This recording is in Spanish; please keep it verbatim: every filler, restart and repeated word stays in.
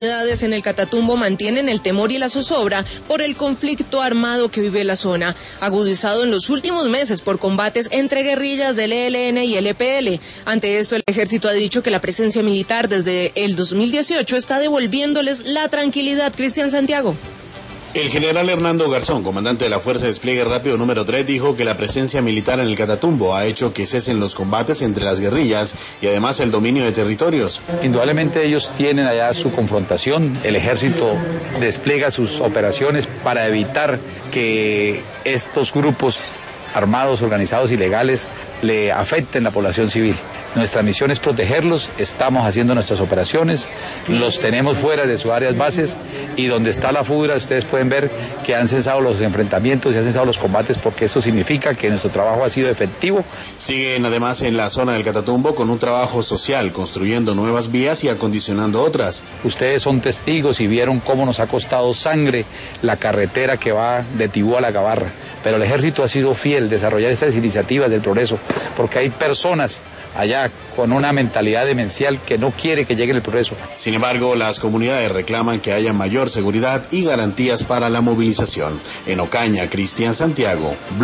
Unidades en el Catatumbo mantienen el temor y la zozobra por el conflicto armado que vive la zona, agudizado en los últimos meses por combates entre guerrillas del E L N y el E P L. Ante esto, el ejército ha dicho que la presencia militar desde el dos mil dieciocho está devolviéndoles la tranquilidad. Cristian Santiago. El general Hernando Garzón, comandante de la Fuerza de Despliegue Rápido número tres, dijo que la presencia militar en el Catatumbo ha hecho que cesen los combates entre las guerrillas y además el dominio de territorios. Indudablemente ellos tienen allá su confrontación, el ejército despliega sus operaciones para evitar que estos grupos armados, organizados, ilegales, le afecten la población civil. Nuestra misión es protegerlos, estamos haciendo nuestras operaciones, los tenemos fuera de sus áreas bases y donde está la FUDRA ustedes pueden ver que han cesado los enfrentamientos y han cesado los combates porque eso significa que nuestro trabajo ha sido efectivo. Siguen además en la zona del Catatumbo con un trabajo social, construyendo nuevas vías y acondicionando otras. Ustedes son testigos y vieron cómo nos ha costado sangre la carretera que va de Tibú a La Gabarra, pero el ejército ha sido fiel desarrollar estas iniciativas del progreso porque hay personas allá con una mentalidad demencial que no quiere que llegue el progreso. Sin embargo, las comunidades reclaman que haya mayor seguridad y garantías para la movilización. En Ocaña, Cristian Santiago.